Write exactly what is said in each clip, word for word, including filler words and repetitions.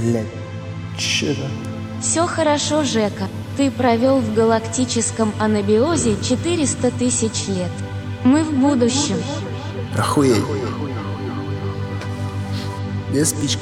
Блять, че это? Все хорошо, Жека. Ты провел в галактическом анабиозе четыреста тысяч лет. Мы в будущем. Охуеть. Без спички.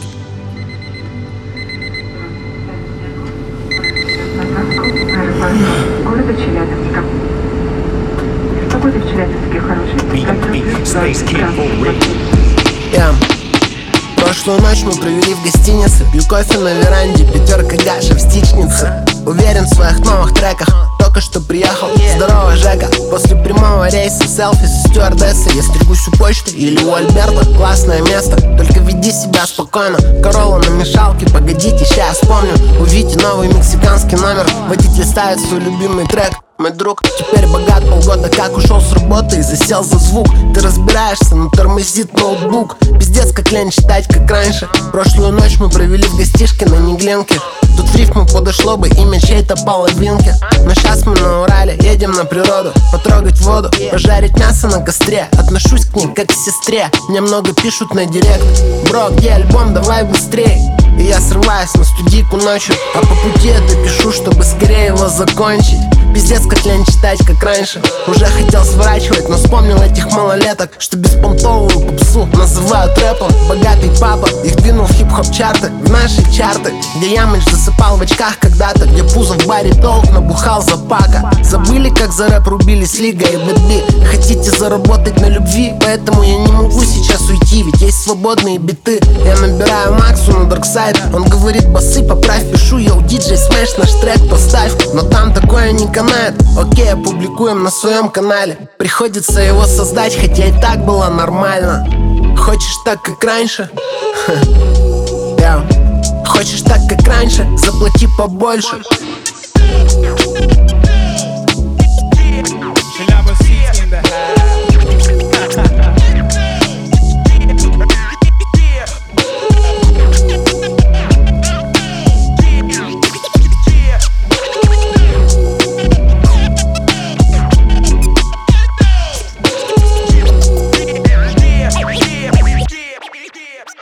Города Челябинска. Погода в Челябинске хорошая. Я. Прошлую ночь мы провели в гостинице. Пью кофе на веранде, пятерка Гаша в стичнице. Уверен в своих новых треках. Только что приехал, здорово, Жека. После прямого рейса селфи со стюардессой. Я стригусь у почты или у Альберта. Классное место, только веди себя спокойно. Королла на мешалке, погодите, ща я вспомню. У Вити новый мексиканский номер. Водитель ставит свой любимый трек. Мой друг теперь богат, полгода как ушел с работы и засел за звук. Ты разбираешься, но тормозит ноутбук. Пиздец, как лень читать, как раньше. Прошлую ночь мы провели в гостишке на Неглинке. Тут в рифму подошло бы имя чьей-то половинки. Но щас мы на Урале, едем на природу. Потрогать воду, пожарить мясо на костре. Отношусь к ней как к сестре. Мне много пишут на директ: бро, где альбом, давай быстрей. И я срываюсь на студийку ночью, а по пути я допишу, чтобы скорее его закончить. Пиздец, как лень читать, как раньше. Уже хотел сворачивать, но вспомнил этих малолеток, что беспонтовую попсу называют рэпом. Богатый папа их двинул в хип-хоп чарты, в наши чарты, где Ямыч засыпал в очках когда-то, где Пузо в баре толк набухал за пака. Забыли, как за рэп рубились Лига и Бэтби. Хотите заработать на любви, поэтому я не могу сейчас уйти, ведь есть свободные биты. Я набираю Максу на Дарксайд, он говорит: басы поправь, пишу я у диджей Смэш, наш трек поставь. Но там такое не канает. Окей, опубликуем на своем канале. Приходится его создать, хотя и так было нормально. Хочешь так, как раньше? Yeah. Хочешь так, как раньше? Заплати побольше.